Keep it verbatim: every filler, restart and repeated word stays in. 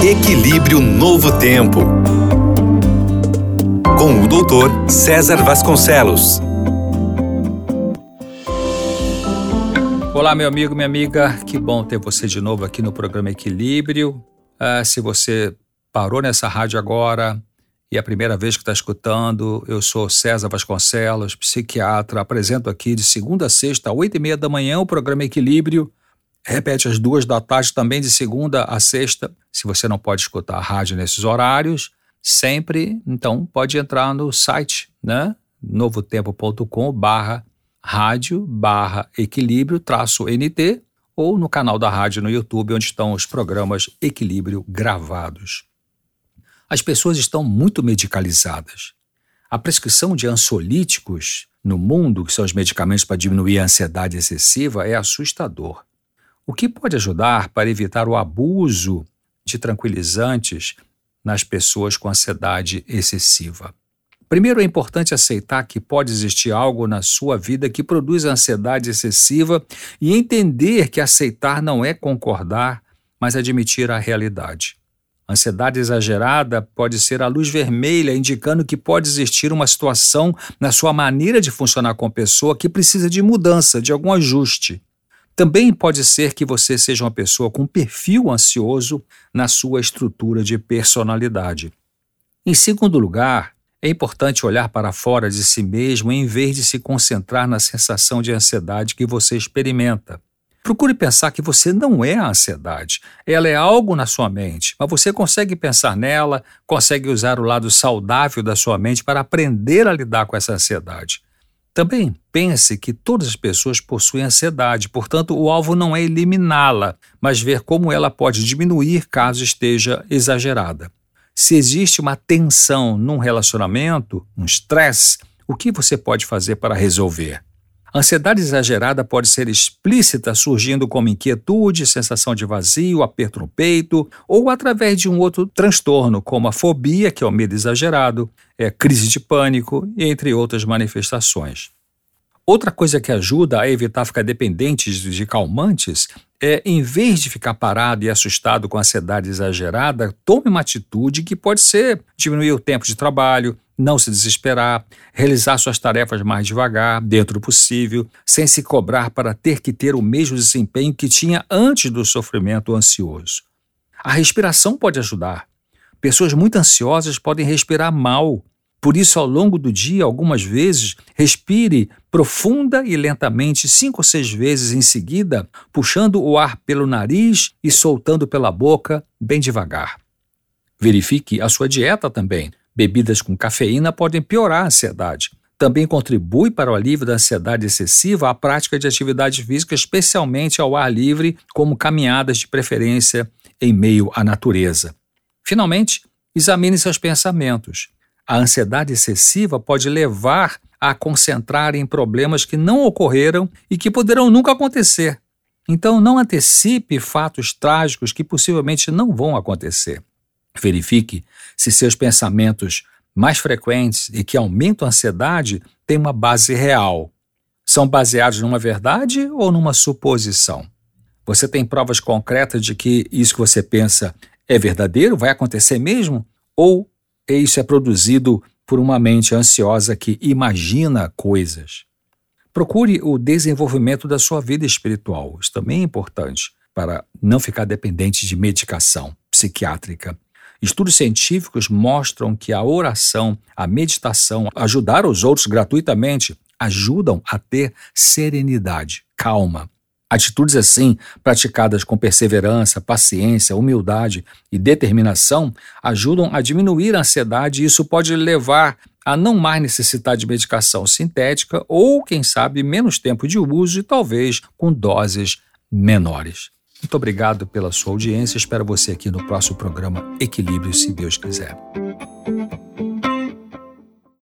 Equilíbrio Novo Tempo, com o doutor César Vasconcelos. Olá, meu amigo, minha amiga, que bom ter você de novo aqui no programa Equilíbrio. Ah, se você parou nessa rádio agora e é a primeira vez que está escutando, eu sou César Vasconcelos, psiquiatra, apresento aqui de segunda a sexta, às oito e meia da manhã, o programa Equilíbrio. Repete às duas da tarde também, de segunda a sexta. Se você não pode escutar a rádio nesses horários, sempre, então pode entrar no site, né? novotempo.com barra rádio barra equilíbrio traço nt ou no canal da rádio no YouTube, onde estão os programas Equilíbrio gravados. As pessoas estão muito medicalizadas. A prescrição de ansiolíticos no mundo, que são os medicamentos para diminuir a ansiedade excessiva, é assustador. O que pode ajudar para evitar o abuso de tranquilizantes nas pessoas com ansiedade excessiva? Primeiro, é importante aceitar que pode existir algo na sua vida que produz ansiedade excessiva e entender que aceitar não é concordar, mas admitir a realidade. Ansiedade exagerada pode ser a luz vermelha indicando que pode existir uma situação na sua maneira de funcionar com a pessoa que precisa de mudança, de algum ajuste. Também pode ser que você seja uma pessoa com perfil ansioso na sua estrutura de personalidade. Em segundo lugar, é importante olhar para fora de si mesmo em vez de se concentrar na sensação de ansiedade que você experimenta. Procure pensar que você não é a ansiedade. Ela é algo na sua mente, mas você consegue pensar nela, consegue usar o lado saudável da sua mente para aprender a lidar com essa ansiedade. Também pense que todas as pessoas possuem ansiedade, portanto, o alvo não é eliminá-la, mas ver como ela pode diminuir caso esteja exagerada. Se existe uma tensão num relacionamento, um estresse, o que você pode fazer para resolver? A ansiedade exagerada pode ser explícita, surgindo como inquietude, sensação de vazio, aperto no peito, ou através de um outro transtorno, como a fobia, que é o medo exagerado, é, crise de pânico, entre outras manifestações. Outra coisa que ajuda a evitar ficar dependente de calmantes é, em vez de ficar parado e assustado com a ansiedade exagerada, tome uma atitude que pode ser diminuir o tempo de trabalho, não se desesperar, realizar suas tarefas mais devagar, dentro do possível, sem se cobrar para ter que ter o mesmo desempenho que tinha antes do sofrimento ansioso. A respiração pode ajudar. Pessoas muito ansiosas podem respirar mal. Por isso, ao longo do dia, algumas vezes, respire profunda e lentamente, cinco ou seis vezes em seguida, puxando o ar pelo nariz e soltando pela boca, bem devagar. Verifique a sua dieta também. Bebidas com cafeína podem piorar a ansiedade. Também contribui para o alívio da ansiedade excessiva a prática de atividade física, especialmente ao ar livre, como caminhadas de preferência em meio à natureza. Finalmente, examine seus pensamentos. A ansiedade excessiva pode levar a concentrar em problemas que não ocorreram e que poderão nunca acontecer. Então, não antecipe fatos trágicos que possivelmente não vão acontecer. Verifique se seus pensamentos mais frequentes e que aumentam a ansiedade têm uma base real. São baseados numa verdade ou numa suposição? Você tem provas concretas de que isso que você pensa é verdadeiro, vai acontecer mesmo? Ou isso é produzido por uma mente ansiosa que imagina coisas? Procure o desenvolvimento da sua vida espiritual. Isso também é importante para não ficar dependente de medicação psiquiátrica. Estudos científicos mostram que a oração, a meditação, ajudar os outros gratuitamente, ajudam a ter serenidade, calma. Atitudes assim, praticadas com perseverança, paciência, humildade e determinação, ajudam a diminuir a ansiedade e isso pode levar a não mais necessitar de medicação sintética ou, quem sabe, menos tempo de uso e talvez com doses menores. Muito obrigado pela sua audiência. Espero você aqui no próximo programa Equilíbrio, se Deus quiser.